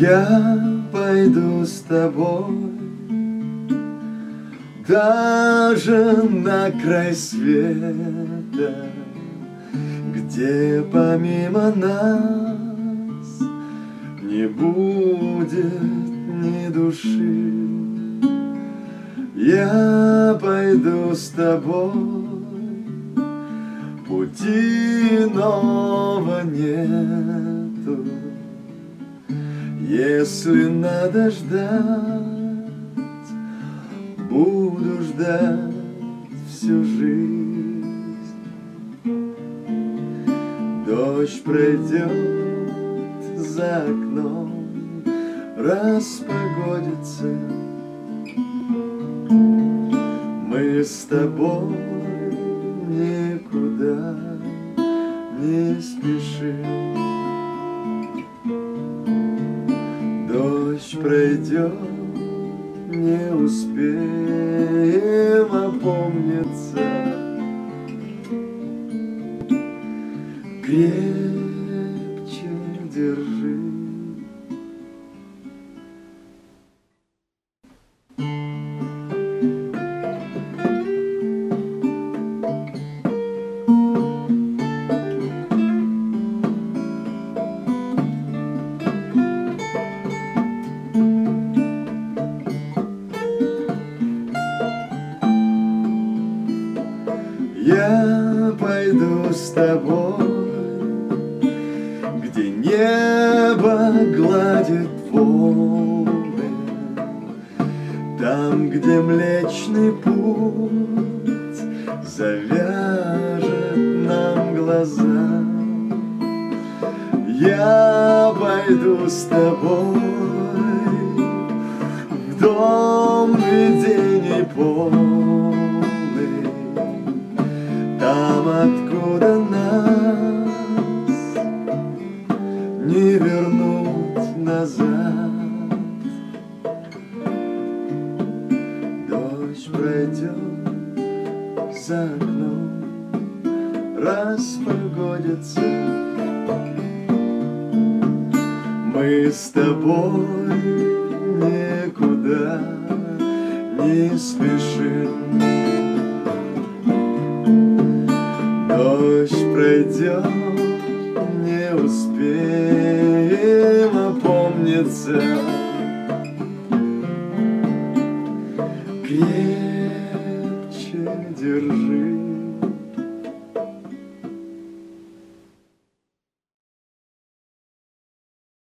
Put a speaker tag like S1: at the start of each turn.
S1: Я пойду с тобой даже на край света, где помимо нас не будет ни души. Я пойду с тобой, пути иного нету. Если надо ждать, буду ждать всю жизнь. Дождь пройдет за окном, распогодится. Мы с тобой никуда не спешим. Дождь пройдет, не успеем опомниться. Крепче держи. Я пойду с тобой, где небо гладит волны, там, где Млечный Путь завяжет нам глаза. Я пойду с тобой в дом видений полный, там, откуда нас не вернуть назад. Дождь пройдет за окном, распогодится. Мы с тобой никуда не спешим. Дождь пройдет, не успеем опомниться. Крепче держи.